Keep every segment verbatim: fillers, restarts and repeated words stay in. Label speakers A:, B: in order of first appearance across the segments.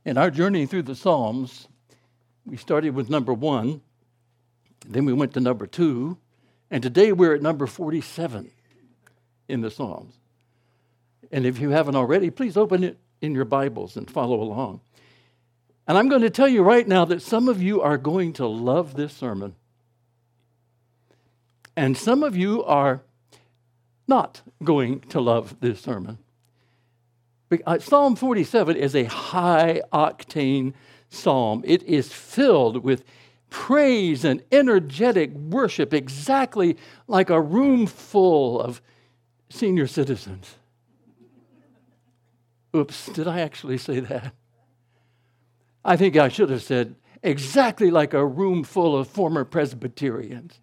A: In our journey through the Psalms, we started with number one, then we went to number two, and today we're at number forty-seven in the Psalms. And if you haven't already, please open it in your Bibles and follow along. And I'm going to tell you right now that some of you are going to love this sermon. And some of you are not going to love this sermon. Psalm forty-seven is a high-octane psalm. It is filled with praise and energetic worship, exactly like a room full of senior citizens. Oops, did I actually say that? I think I should have said exactly like a room full of former Presbyterians.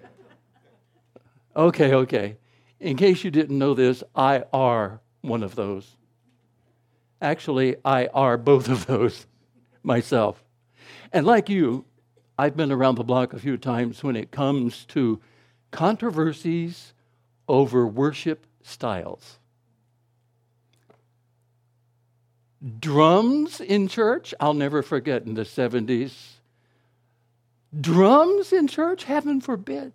A: Okay, okay. In case you didn't know this, I are one of those. Actually, I are both of those myself. And like you, I've been around the block a few times when it comes to controversies over worship styles. Drums in church, I'll never forget in the seventies. Drums in church, heaven forbid.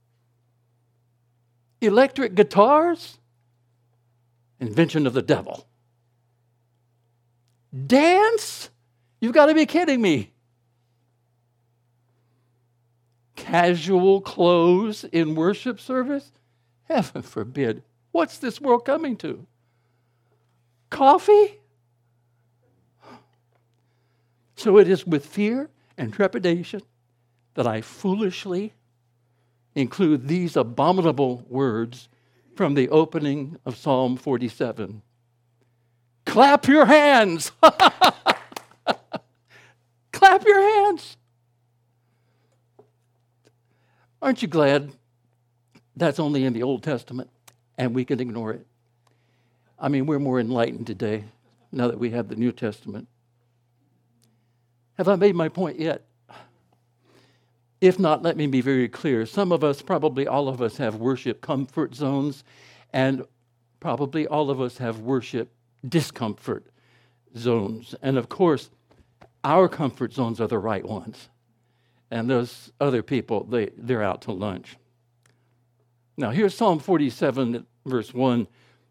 A: Electric guitars, invention of the devil. Dance? You've got to be kidding me. Casual clothes in worship service? Heaven forbid. What's this world coming to? Coffee? So it is with fear and trepidation that I foolishly include these abominable words from the opening of Psalm forty-seven. Clap your hands! Clap your hands! Aren't you glad that's only in the Old Testament and we can ignore it? I mean, we're more enlightened today now that we have the New Testament. Have I made my point yet? If not, let me be very clear. Some of us, probably all of us, have worship comfort zones, and probably all of us have worship discomfort zones. And of course, our comfort zones are the right ones. And those other people, they, they're out to lunch. Now, here's Psalm forty-seven, verse one.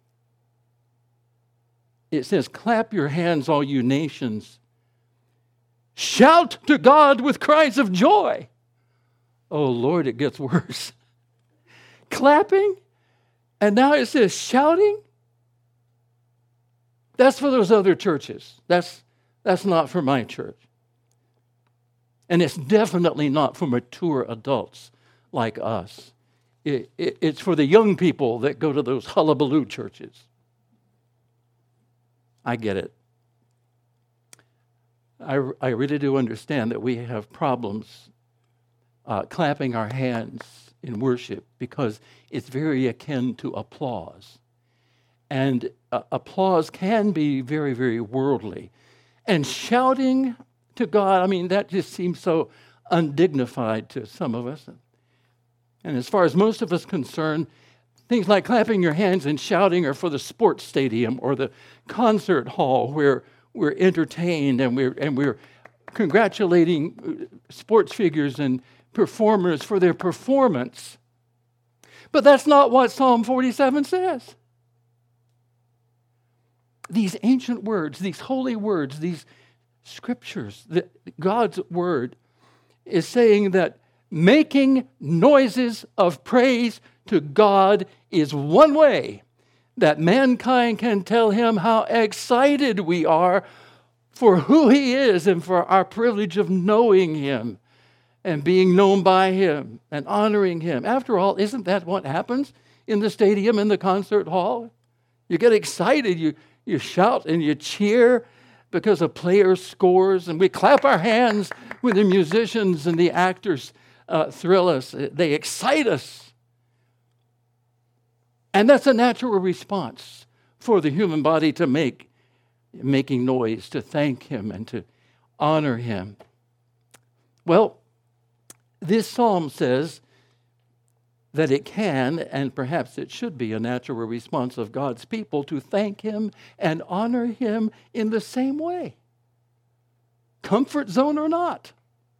A: It says, clap your hands, all you nations. Shout to God with cries of joy. Oh, Lord, it gets worse. Clapping, and now it says shouting. That's for those other churches. That's, that's not for my church. And it's definitely not for mature adults like us. It, it, it's for the young people that go to those hullabaloo churches. I get it. I, I really do understand that we have problems uh, clapping our hands in worship because it's very akin to applause. And uh, applause can be very, very worldly. And shouting to God, I mean, that just seems so undignified to some of us. And as far as most of us concerned, things like clapping your hands and shouting are for the sports stadium or the concert hall where we're entertained and we're and we're congratulating sports figures and performers for their performance. But that's not what Psalm forty-seven says. These ancient words, these holy words, these scriptures, the, God's word is saying that making noises of praise to God is one way that mankind can tell him how excited we are for who he is and for our privilege of knowing him and being known by him and honoring him. After all, isn't that what happens in the stadium, in the concert hall? You get excited, you, you shout and you cheer because a player scores, and we clap our hands when the musicians and the actors uh, thrill us. They excite us. And that's a natural response for the human body to make, making noise, to thank him and to honor him. Well, this psalm says that it can, and perhaps it should be, a natural response of God's people to thank him and honor him in the same way. comfort zone or not.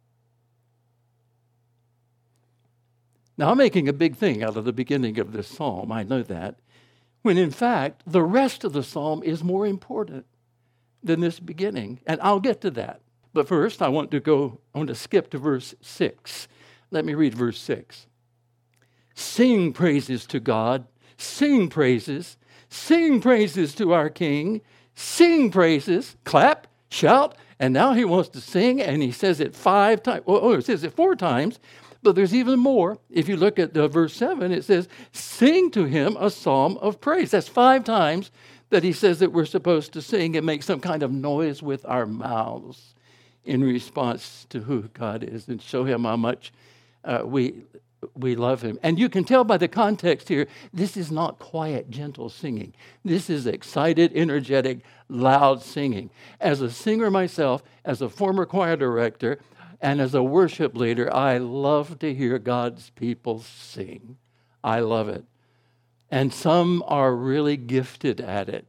A: Now, I'm making a big thing out of the beginning of this psalm. I know that. When in fact, the rest of the psalm is more important than this beginning. And I'll get to that. But first, I want to go, I want to skip to verse six. Let me read verse six. Sing praises to God. Sing praises. Sing praises to our King. Sing praises. Clap, shout. And now he wants to sing, and he says it five times. Oh, it says it four times. But there's even more. If you look at uh, verse seven, it says, sing to him a psalm of praise. That's five times that he says that we're supposed to sing and make some kind of noise with our mouths in response to who God is and show him how much uh, we, we love him. And you can tell by the context here, this is not quiet, gentle singing. This is excited, energetic, loud singing. As a singer myself, as a former choir director, and as a worship leader, I love to hear God's people sing. I love it. And some are really gifted at it.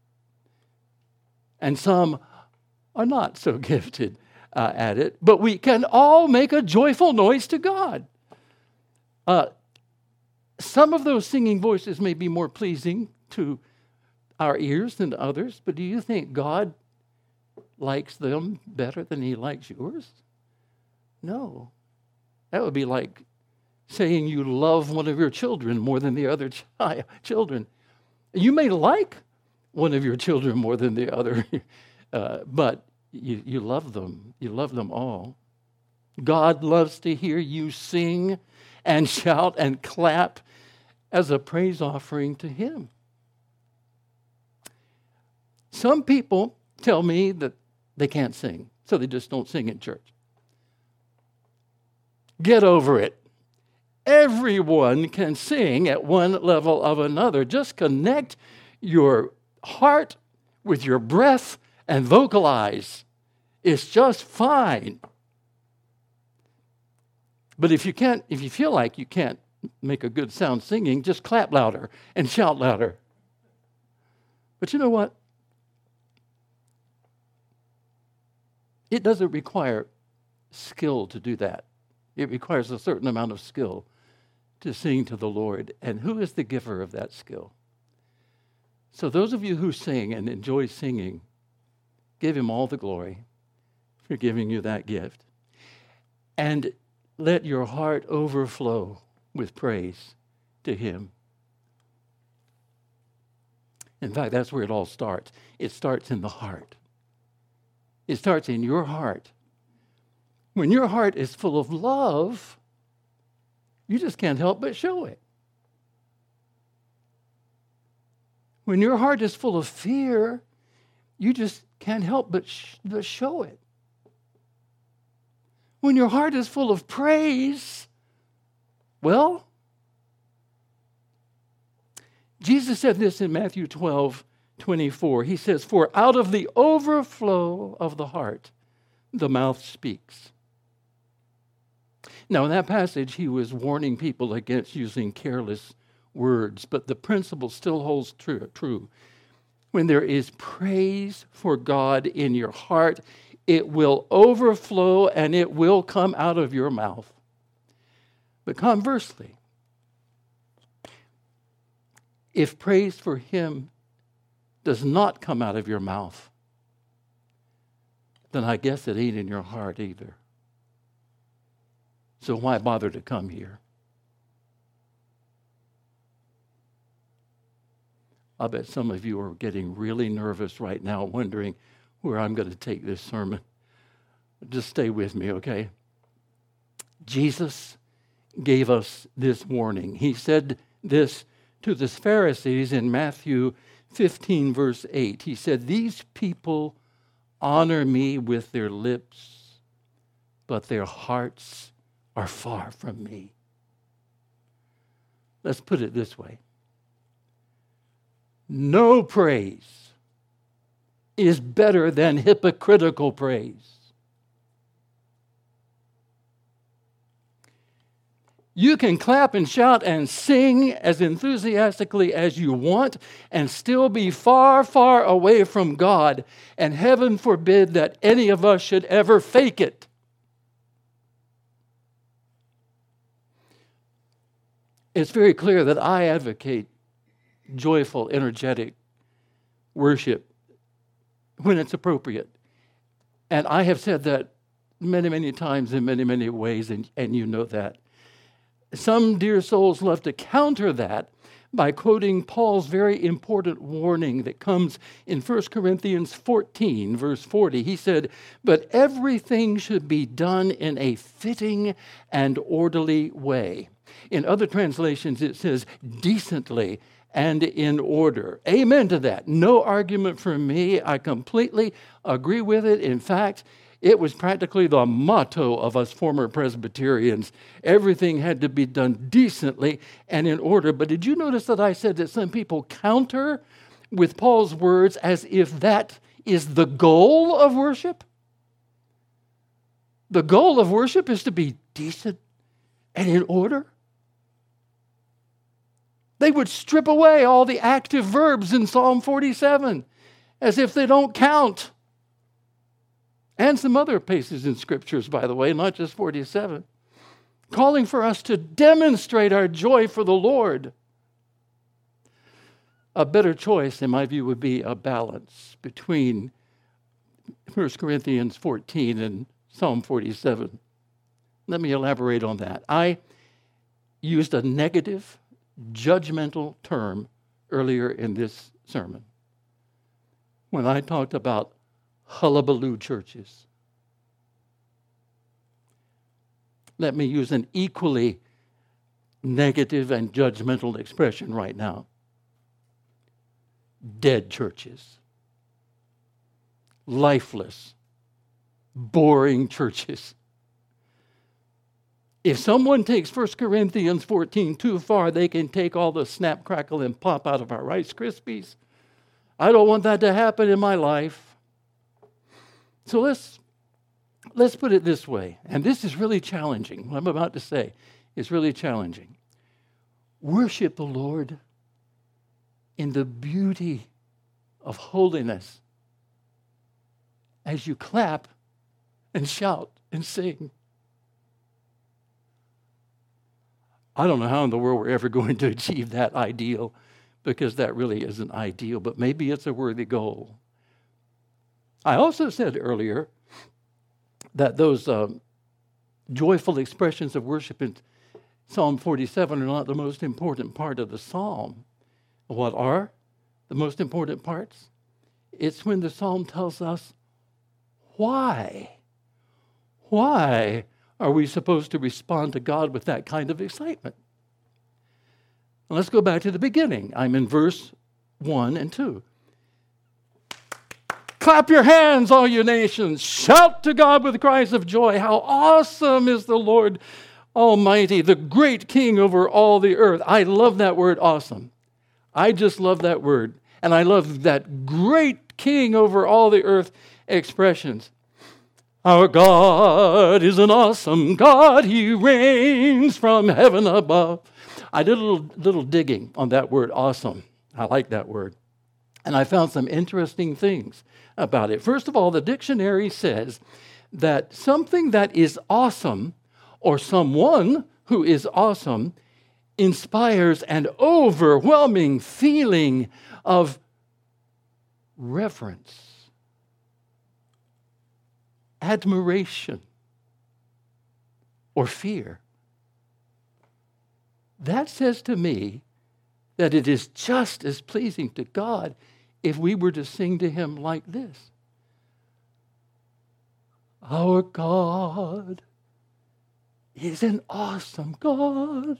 A: And some are not so gifted uh, at it. But we can all make a joyful noise to God. Uh, some of those singing voices may be more pleasing to our ears than others, but do you think God likes them better than he likes yours? No. That would be like saying you love one of your children more than the other chi- children. You may like one of your children more than the other, uh, but you, you love them. You love them all. God loves to hear you sing and shout and clap as a praise offering to him. Some people tell me that they can't sing, so they just don't sing in church. Get over it. Everyone can sing at one level of another. Just connect your heart with your breath and vocalize. It's just fine. But if you can't, if you feel like you can't make a good sound singing, just clap louder and shout louder. But you know what? It doesn't require skill to do that. It requires a certain amount of skill to sing to the Lord. And who is the giver of that skill? So those of you who sing and enjoy singing, give him all the glory for giving you that gift. And let your heart overflow with praise to him. In fact, that's where it all starts. It starts in the heart. It starts in your heart. When your heart is full of love, you just can't help but show it. When your heart is full of fear, you just can't help but, sh- but show it. When your heart is full of praise, well, Jesus said this in Matthew twelve twenty-four. He says, for out of the overflow of the heart, the mouth speaks. Now, in that passage, he was warning people against using careless words, but the principle still holds true. true. When there is praise for God in your heart, it will overflow and it will come out of your mouth. But conversely, if praise for him does not come out of your mouth, then I guess it ain't in your heart either. So why bother to come here? I bet some of you are getting really nervous right now, wondering where I'm going to take this sermon. Just stay with me, okay? Jesus gave us this warning. He said this to the Pharisees in Matthew fifteen, verse eight. He said, these people honor me with their lips, but their hearts are far from me. Let's put it this way. No praise is better than hypocritical praise. You can clap and shout and sing as enthusiastically as you want and still be far, far away from God. And heaven forbid that any of us should ever fake it. It's very clear that I advocate joyful, energetic worship when it's appropriate. And I have said that many, many times in many, many ways, and, and you know that. Some dear souls love to counter that by quoting Paul's very important warning that comes in First Corinthians fourteen, verse forty. He said, "But everything should be done in a fitting and orderly way." In other translations, it says, decently and in order. Amen to that. No argument from me. I completely agree with it. In fact, it was practically the motto of us former Presbyterians. Everything had to be done decently and in order. But did you notice that I said that some people counter with Paul's words as if that is the goal of worship? The goal of worship is to be decent and in order. They would strip away all the active verbs in Psalm forty-seven as if they don't count. And some other places in scriptures, by the way, not just forty-seven, calling for us to demonstrate our joy for the Lord. A better choice, in my view, would be a balance between First Corinthians fourteen and Psalm forty-seven. Let me elaborate on that. I used a negative, judgmental term earlier in this sermon when I talked about hullabaloo churches. Let me use an equally negative and judgmental expression right now. Dead churches. Lifeless, boring churches. If someone takes First Corinthians fourteen too far, they can take all the snap, crackle, and pop out of our Rice Krispies. I don't want that to happen in my life. So let's, let's put it this way, and this is really challenging. What I'm about to say is really challenging. Worship the Lord in the beauty of holiness as you clap and shout and sing. I don't know how in the world we're ever going to achieve that ideal, because that really isn't ideal, but maybe it's a worthy goal. I also said earlier that those um, joyful expressions of worship in Psalm forty-seven are not the most important part of the psalm. What are the most important parts? It's when the psalm tells us why. Why are we supposed to respond to God with that kind of excitement? Now let's go back to the beginning. I'm in verse one and two. Clap your hands, all you nations. Shout to God with cries of joy. How awesome is the Lord Almighty, the great King over all the earth. I love that word, awesome. I just love that word. And I love that great King over all the earth expressions. Our God is an awesome God. He reigns from heaven above. I did a little, little digging on that word, awesome. I like that word. And I found some interesting things about it. First of all, the dictionary says that something that is awesome, or someone who is awesome, inspires an overwhelming feeling of reverence, admiration, or fear. That says to me that it is just as pleasing to God if we were to sing to him like this. Our God is an awesome God.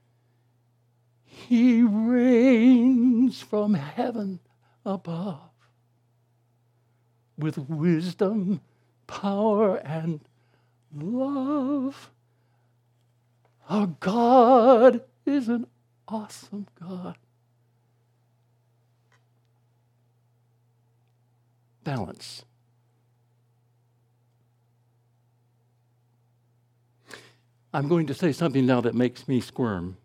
A: He reigns from heaven above with wisdom, power, and love. Our God is an awesome God. Balance. I'm going to say something now that makes me squirm.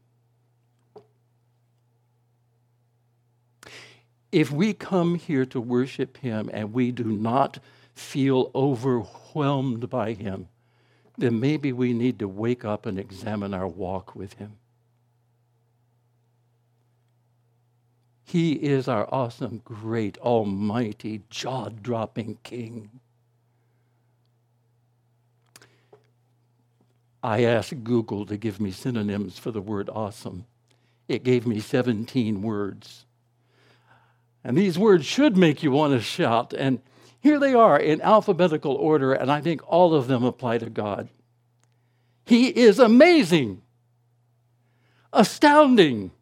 A: If we come here to worship him and we do not feel overwhelmed by him, then maybe we need to wake up and examine our walk with him. He is our awesome, great, almighty, jaw-dropping King. I asked Google to give me synonyms for the word awesome. It gave me seventeen words. And these words should make you want to shout. And here they are in alphabetical order, and I think all of them apply to God. He is amazing, astounding,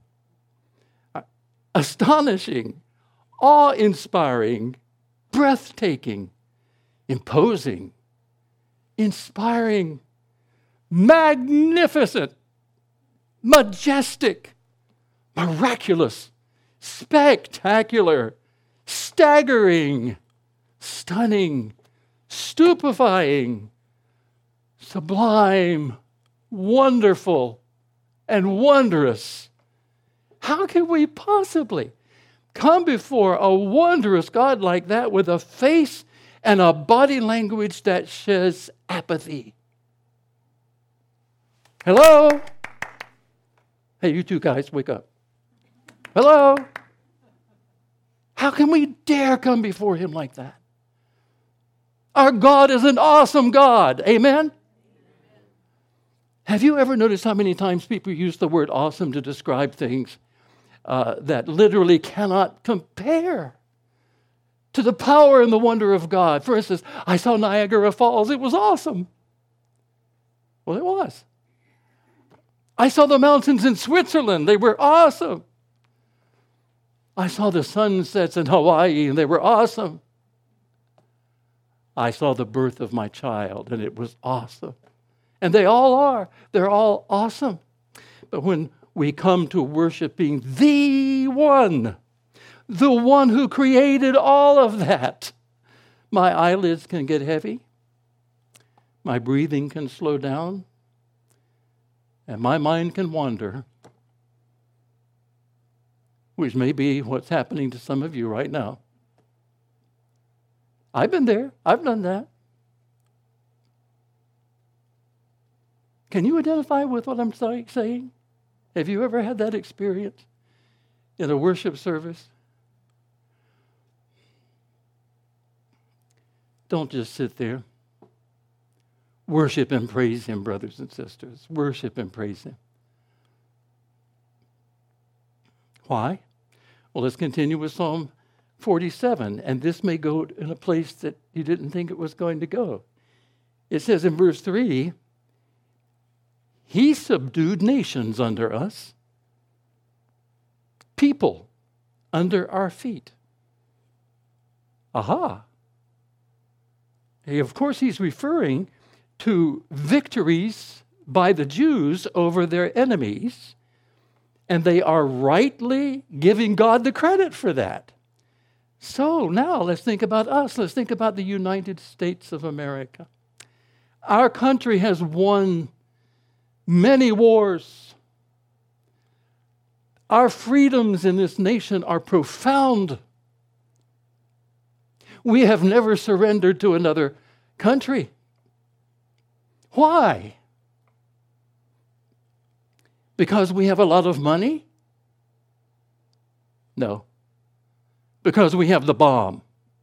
A: astonishing, awe-inspiring, breathtaking, imposing, inspiring, magnificent, majestic, miraculous, spectacular, staggering, stunning, stupefying, sublime, wonderful, and wondrous. How can we possibly come before a wondrous God like that with a face and a body language that says apathy? Hello? Hey, you two guys, wake up. Hello? How can we dare come before him like that? Our God is an awesome God. Amen? Have you ever noticed how many times people use the word awesome to describe things uh, that literally cannot compare to the power and the wonder of God? For instance, I saw Niagara Falls. It was awesome. Well, it was. I saw the mountains in Switzerland. They were awesome. I saw the sunsets in Hawaii, and they were awesome. I saw the birth of my child, and it was awesome. And they all are. They're all awesome. But when we come to worshiping the one, the one who created all of that, my eyelids can get heavy, my breathing can slow down, and my mind can wander, which may be what's happening to some of you right now. I've been there. I've done that. Can you identify with what I'm saying? Have you ever had that experience in a worship service? Don't just sit there. Worship and praise him, brothers and sisters. Worship and praise him. Why? Well, let's continue with Psalm forty-seven, and this may go in a place that you didn't think it was going to go. It says in verse three, he subdued nations under us, people under our feet. Aha. Hey, of course, he's referring to victories by the Jews over their enemies, and they are rightly giving God the credit for that. So now let's think about us. Let's think about the United States of America. Our country has won many wars. Our freedoms in this nation are profound. We have never surrendered to another country. Why? Because we have a lot of money? No. Because we have the bomb?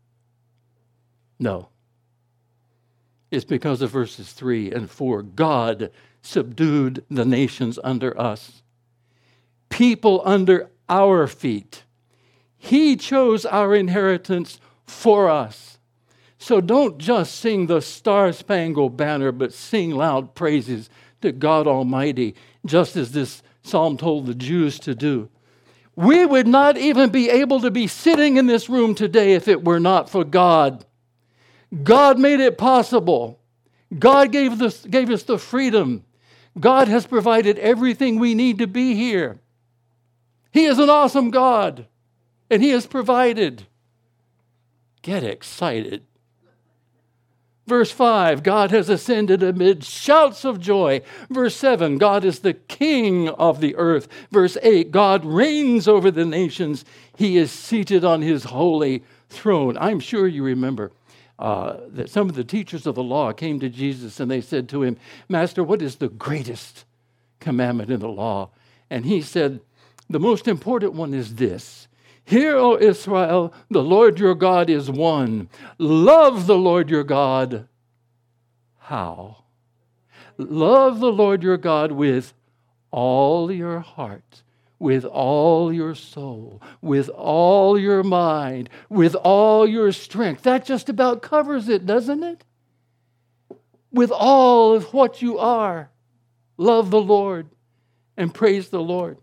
A: No. It's because of verses three and four. God subdued the nations under us, people under our feet. He chose our inheritance for us. So don't just sing the Star-Spangled Banner, but sing loud praises to God Almighty, just as this psalm told the Jews to do. We would not even be able to be sitting in this room today if it were not for God. God made it possible. God gave, this, gave us the freedom. God has provided everything we need to be here. He is an awesome God, and he has provided. Get excited. Verse five, God has ascended amid shouts of joy. Verse seven, God is the king of the earth. Verse eight, God reigns over the nations. He is seated on his holy throne. I'm sure you remember uh, that some of the teachers of the law came to Jesus and they said to him, Master, what is the greatest commandment in the law? And he said, the most important one is this. Hear, O Israel, the Lord your God is one. Love the Lord your God. How? Love the Lord your God with all your heart, with all your soul, with all your mind, with all your strength. That just about covers it, doesn't it? With all of what you are, love the Lord and praise the Lord.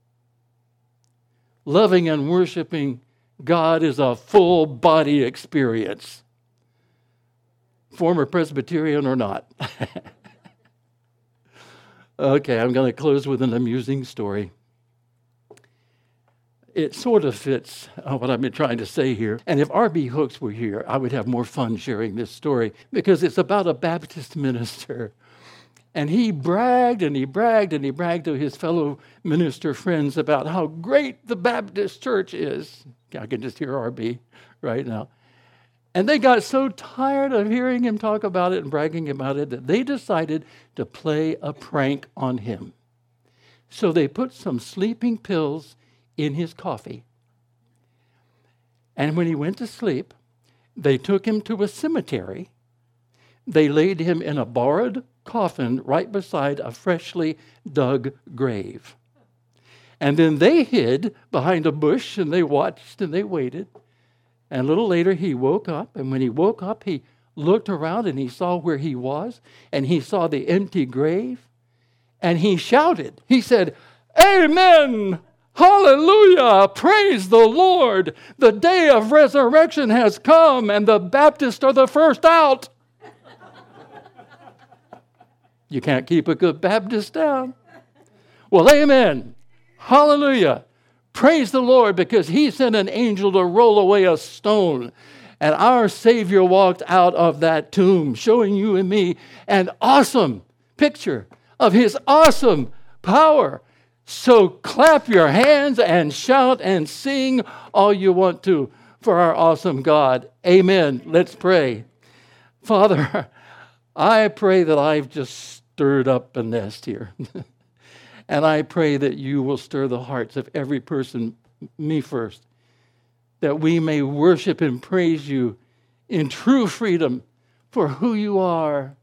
A: Loving and worshiping God is a full body experience. Former Presbyterian or not. Okay, I'm going to close with an amusing story. It sort of fits uh, what I've been trying to say here. And if R B Hooks were here, I would have more fun sharing this story because it's about a Baptist minister. And he bragged and he bragged and he bragged to his fellow minister friends about how great the Baptist church is. I can just hear R B right now. And they got so tired of hearing him talk about it and bragging about it that they decided to play a prank on him. So they put some sleeping pills in his coffee. And when he went to sleep, they took him to a cemetery. They laid him in a borrowed coffin right beside a freshly dug grave. And then they hid behind a bush and they watched and they waited. And a little later he woke up, and when he woke up, he looked around and he saw where he was, and he saw the empty grave, and he shouted. He said, Amen! Hallelujah! Praise the Lord! The day of resurrection has come, and the Baptists are the first out. You can't keep a good Baptist down. Well, amen. Hallelujah. Praise the Lord, because he sent an angel to roll away a stone. And our Savior walked out of that tomb, showing you and me an awesome picture of his awesome power. So clap your hands and shout and sing all you want to for our awesome God. Amen. Let's pray. Father, I pray that I've just stirred up a nest here. And I pray that you will stir the hearts of every person, me first, that we may worship and praise you in true freedom for who you are